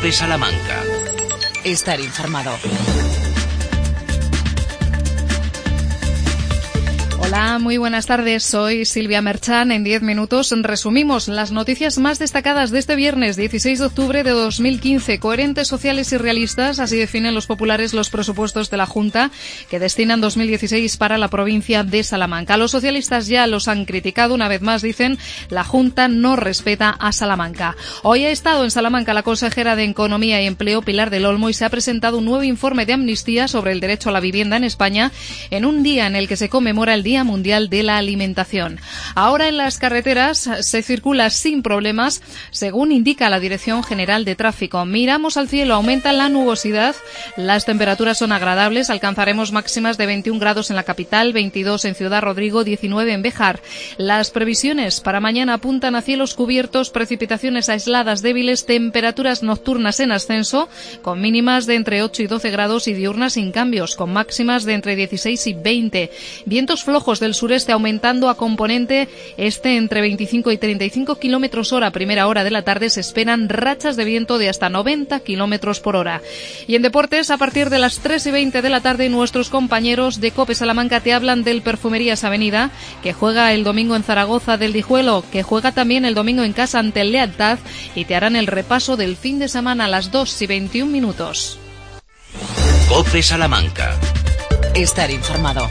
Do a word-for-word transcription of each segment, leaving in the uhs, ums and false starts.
COPE Salamanca. Estar informado. Hola, muy buenas tardes. Soy Silvia Merchan. En diez minutos resumimos las noticias más destacadas de este viernes dieciséis de octubre de dos mil quince. Coherentes, sociales y realistas, así definen los populares los presupuestos de la Junta que destinan dos mil dieciséis para la provincia de Salamanca. Los socialistas ya los han criticado. Una vez más dicen la Junta no respeta a Salamanca. Hoy ha estado en Salamanca la consejera de Economía y Empleo, Pilar del Olmo, y se ha presentado un nuevo informe de Amnistía sobre el derecho a la vivienda en España en un día en el que se conmemora el Día Mundial de la Alimentación. Ahora en las carreteras se circula sin problemas, según indica la Dirección General de Tráfico. Miramos al cielo, aumenta la nubosidad, las temperaturas son agradables, alcanzaremos máximas de veintiún grados en la capital, veintidós en Ciudad Rodrigo, diecinueve en Béjar. Las previsiones para mañana apuntan a cielos cubiertos, precipitaciones aisladas débiles, temperaturas nocturnas en ascenso, con mínimas de entre ocho y doce grados y diurnas sin cambios, con máximas de entre dieciséis y veinte. Vientos flojos del sureste aumentando a componente este entre veinticinco y treinta y cinco kilómetros hora. A primera hora de la tarde se esperan rachas de viento de hasta noventa kilómetros por hora. Y en deportes, a partir de las tres y veinte de la tarde, nuestros compañeros de COPE Salamanca te hablan del Perfumerías Avenida, que juega el domingo en Zaragoza del Dijuelo, que juega también el domingo en casa ante el Lealtad, y te harán el repaso del fin de semana a las dos y veintiún minutos. COPE Salamanca. Estar informado.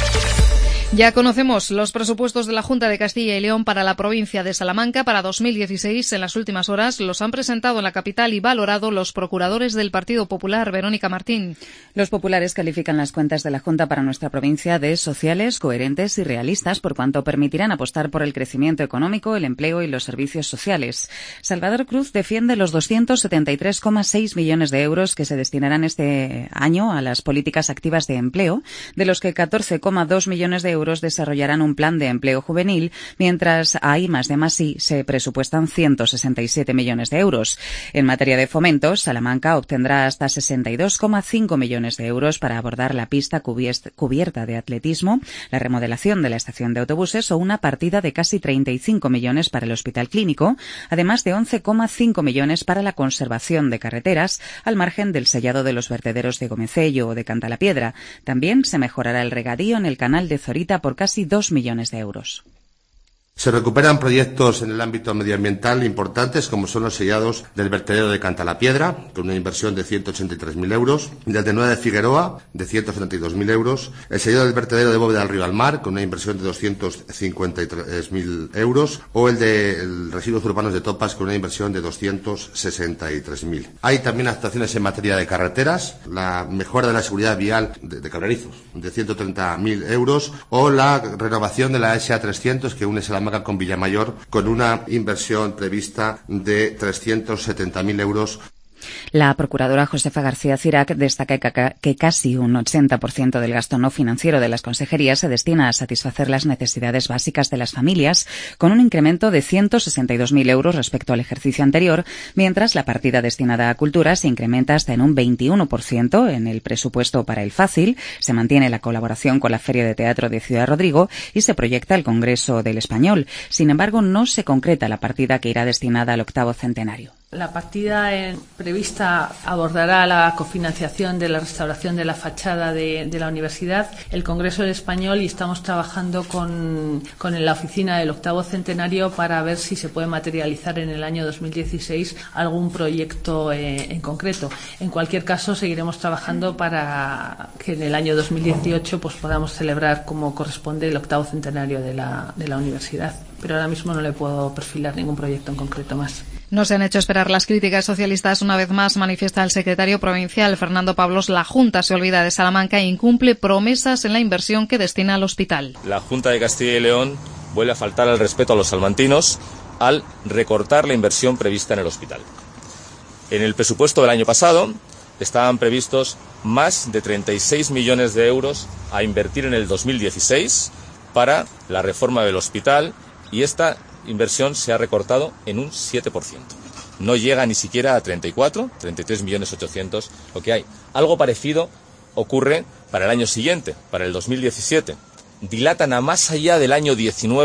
Ya conocemos los presupuestos de la Junta de Castilla y León para la provincia de Salamanca para dos mil dieciséis. En las últimas horas los han presentado en la capital y valorado los procuradores del Partido Popular. Verónica Martín. Los populares califican las cuentas de la Junta para nuestra provincia de sociales, coherentes y realistas, por cuanto permitirán apostar por el crecimiento económico, el empleo y los servicios sociales. Salvador Cruz defiende los doscientos setenta y tres coma seis millones de euros que se destinarán este año a las políticas activas de empleo, de los que catorce coma dos millones de euros desarrollarán un plan de empleo juvenil, mientras a I más D más I se presupuestan ciento sesenta y siete millones de euros. En materia de fomento, Salamanca obtendrá hasta sesenta y dos coma cinco millones de euros para abordar la pista cubierta de atletismo, la remodelación de la estación de autobuses o una partida de casi treinta y cinco millones para el hospital clínico, además de once coma cinco millones para la conservación de carreteras, al margen del sellado de los vertederos de Gomecello o de Cantalapiedra. También se mejorará el regadío en el canal de Zorita por casi dos millones de euros. Se recuperan proyectos en el ámbito medioambiental importantes, como son los sellados del vertedero de Cantalapiedra, con una inversión de ciento ochenta y tres mil euros, del de Nueva de Figueroa, de ciento setenta y dos mil euros, el sellado del vertedero de Bóveda del Río al Mar, con una inversión de doscientos cincuenta y tres mil euros, o el de el residuos urbanos de Topas, con una inversión de doscientos sesenta y tres mil. Hay también actuaciones en materia de carreteras, la mejora de la seguridad vial de, de Cabrerizos, de ciento treinta mil euros, o la renovación de la S A trescientos, que une Salamanca con Villamayor, con una inversión prevista de trescientos setenta mil euros. La procuradora Josefa García Cirac destaca que casi un ochenta por ciento del gasto no financiero de las consejerías se destina a satisfacer las necesidades básicas de las familias, con un incremento de ciento sesenta y dos mil euros respecto al ejercicio anterior, mientras la partida destinada a cultura se incrementa hasta en un veintiuno por ciento en el presupuesto para el Fácil, se mantiene la colaboración con la Feria de Teatro de Ciudad Rodrigo y se proyecta el Congreso del Español. Sin embargo, no se concreta la partida que irá destinada al octavo centenario. La partida en, prevista abordará la cofinanciación de la restauración de la fachada de, de la universidad, el Congreso del Español, y estamos trabajando con, con la oficina del octavo centenario para ver si se puede materializar en el año dos mil dieciséis algún proyecto eh, en concreto. En cualquier caso, seguiremos trabajando para que en el año dos mil dieciocho pues, podamos celebrar como corresponde el octavo centenario de la, de la universidad. Pero ahora mismo no le puedo perfilar ningún proyecto en concreto más. No se han hecho esperar las críticas socialistas. Una vez más, manifiesta el secretario provincial Fernando Pablos, la Junta se olvida de Salamanca e incumple promesas en la inversión que destina al hospital. La Junta de Castilla y León vuelve a faltar al respeto a los salmantinos al recortar la inversión prevista en el hospital. En el presupuesto del año pasado estaban previstos más de treinta y seis millones de euros a invertir en el dos mil dieciséis para la reforma del hospital, y esta inversión se ha recortado en un siete por ciento. No llega ni siquiera a treinta y cuatro, treinta y tres millones ochocientos, lo que hay. Algo parecido ocurre para el año siguiente, para el dos mil diecisiete. Dilatan a más allá del año diecinueve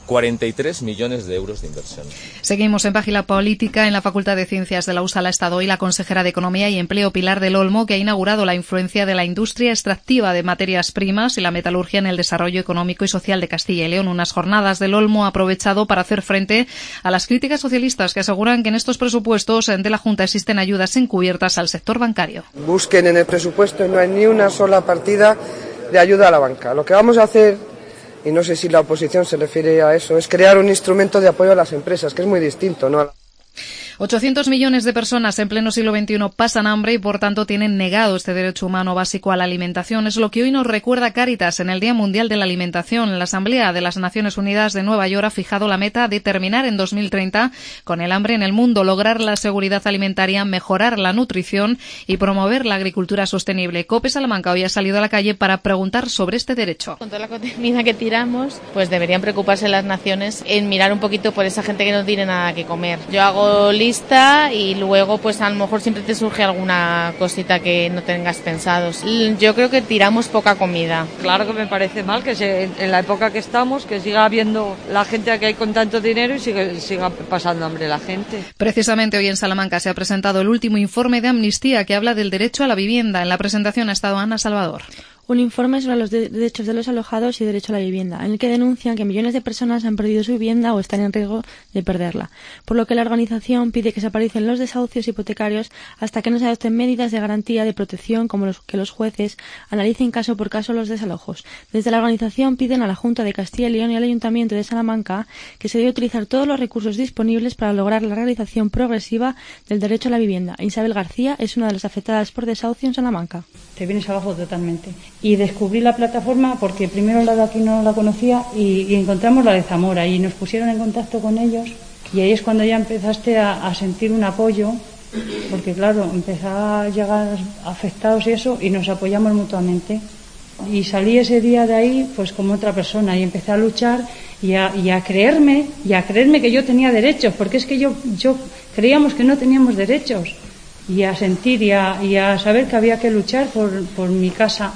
cuarenta y tres millones de euros de inversión. Seguimos en página política. En la Facultad de Ciencias de la U S A L ha estado hoy la consejera de Economía y Empleo, Pilar del Olmo, que ha inaugurado la influencia de la industria extractiva de materias primas y la metalurgia en el desarrollo económico y social de Castilla y León. Unas jornadas del Olmo ha aprovechado para hacer frente a las críticas socialistas que aseguran que en estos presupuestos de la Junta existen ayudas encubiertas al sector bancario. Busquen en el presupuesto, no hay ni una sola partida de ayuda a la banca. Lo que vamos a hacer, y no sé si la oposición se refiere a eso, es crear un instrumento de apoyo a las empresas, que es muy distinto, ¿no? ochocientos millones de personas en pleno siglo veintiuno pasan hambre y, por tanto, tienen negado este derecho humano básico a la alimentación. Es lo que hoy nos recuerda Cáritas en el Día Mundial de la Alimentación. La Asamblea de las Naciones Unidas de Nueva York ha fijado la meta de terminar en dos mil treinta con el hambre en el mundo, lograr la seguridad alimentaria, mejorar la nutrición y promover la agricultura sostenible. COPE Salamanca hoy ha salido a la calle para preguntar sobre este derecho. Con toda la comida que tiramos, pues deberían preocuparse las naciones en mirar un poquito por esa gente que no tiene nada que comer. Yo hago lista y luego pues a lo mejor siempre te surge alguna cosita que no tengas pensados. Yo creo que tiramos poca comida. Claro que me parece mal que se, en la época que estamos, que siga habiendo la gente que hay con tanto dinero y siga, siga pasando hambre la gente. Precisamente hoy en Salamanca se ha presentado el último informe de Amnistía que habla del derecho a la vivienda. En la presentación ha estado Ana Salvador. Un informe sobre los de- derechos de los alojados y derecho a la vivienda, en el que denuncian que millones de personas han perdido su vivienda o están en riesgo de perderla, por lo que la organización pide que se aparicen los desahucios hipotecarios hasta que no se adopten medidas de garantía de protección, como los que los jueces analicen caso por caso los desalojos. Desde la organización piden a la Junta de Castilla y León y al Ayuntamiento de Salamanca que se debe utilizar todos los recursos disponibles para lograr la realización progresiva del derecho a la vivienda. Isabel García es una de las afectadas por desahucio en Salamanca. Te vienes abajo totalmente. Y descubrí la plataforma porque primero la de aquí no la conocía y, y encontramos la de Zamora y nos pusieron en contacto con ellos y ahí es cuando ya empezaste a, a sentir un apoyo, porque claro, empezaba a llegar afectados y eso y nos apoyamos mutuamente. Y salí ese día de ahí pues como otra persona y empecé a luchar y a, y a creerme y a creerme que yo tenía derechos, porque es que yo, yo creíamos que no teníamos derechos, y a sentir y a, y a saber que había que luchar por, por mi casa.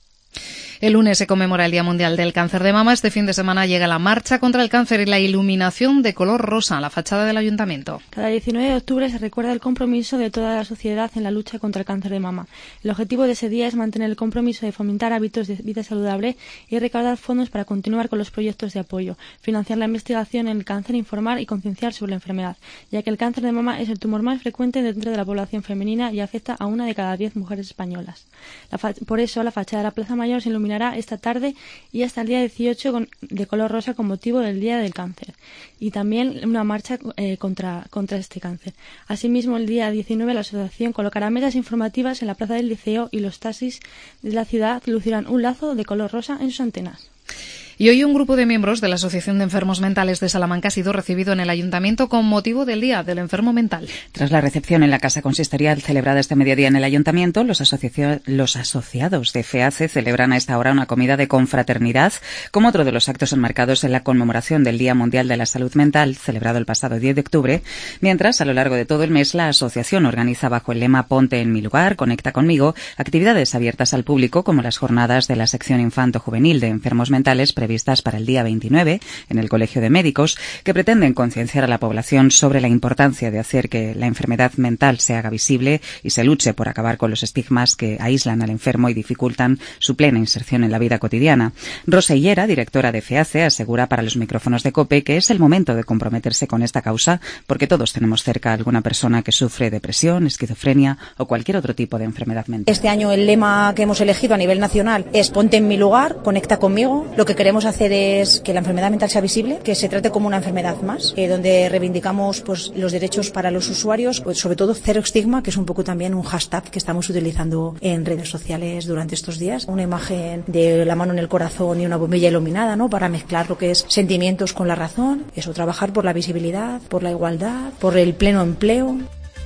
El lunes se conmemora el Día Mundial del Cáncer de Mama. Este fin de semana llega la marcha contra el cáncer y la iluminación de color rosa en la fachada del Ayuntamiento. Cada diecinueve de octubre se recuerda el compromiso de toda la sociedad en la lucha contra el cáncer de mama. El objetivo de ese día es mantener el compromiso de fomentar hábitos de vida saludable y recaudar fondos para continuar con los proyectos de apoyo, financiar la investigación en el cáncer, informar y concienciar sobre la enfermedad, ya que el cáncer de mama es el tumor más frecuente dentro de la población femenina y afecta a una de cada diez mujeres españolas. La fa- por eso, la fachada de la Plaza Mayor se iluminará esta tarde y hasta el día dieciocho con, de color rosa con motivo del Día del Cáncer, y también una marcha eh, contra, contra este cáncer. Asimismo, el día diecinueve la asociación colocará mesas informativas en la plaza del Liceo y los taxis de la ciudad lucirán un lazo de color rosa en sus antenas. Y hoy un grupo de miembros de la Asociación de Enfermos Mentales de Salamanca ha sido recibido en el Ayuntamiento con motivo del Día del Enfermo Mental. Tras la recepción en la Casa Consistorial celebrada este mediodía en el Ayuntamiento, los, asocio- los asociados de FEACE celebran a esta hora una comida de confraternidad como otro de los actos enmarcados en la conmemoración del Día Mundial de la Salud Mental, celebrado el pasado diez de octubre, mientras a lo largo de todo el mes la asociación organiza bajo el lema Ponte en mi lugar, conecta conmigo, actividades abiertas al público como las jornadas de la sección infanto-juvenil de enfermos mentales previstas para el día veintinueve en el Colegio de Médicos, que pretenden concienciar a la población sobre la importancia de hacer que la enfermedad mental se haga visible y se luche por acabar con los estigmas que aíslan al enfermo y dificultan su plena inserción en la vida cotidiana. Rosa Hillera, directora de FEACE, asegura para los micrófonos de COPE que es el momento de comprometerse con esta causa porque todos tenemos cerca a alguna persona que sufre depresión, esquizofrenia o cualquier otro tipo de enfermedad mental. Este año el lema que hemos elegido a nivel nacional es Ponte en mi lugar, conecta conmigo. Lo que queremos hacer es que la enfermedad mental sea visible, que se trate como una enfermedad más, eh, donde reivindicamos pues los derechos para los usuarios, pues, sobre todo cero estigma, que es un poco también un hashtag que estamos utilizando en redes sociales durante estos días. Una imagen de la mano en el corazón y una bombilla iluminada, ¿no?, para mezclar lo que es sentimientos con la razón. Eso, trabajar por la visibilidad, por la igualdad, por el pleno empleo.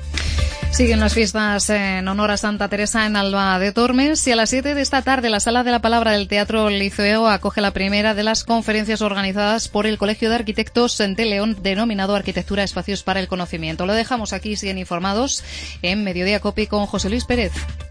Siguen las fiestas en honor a Santa Teresa en Alba de Tormes y a las siete de esta tarde la Sala de la Palabra del Teatro Liceo acoge la primera de las conferencias organizadas por el Colegio de Arquitectos de León, denominado Arquitectura Espacios para el Conocimiento. Lo dejamos aquí, siguen informados en Mediodía Copi con José Luis Pérez.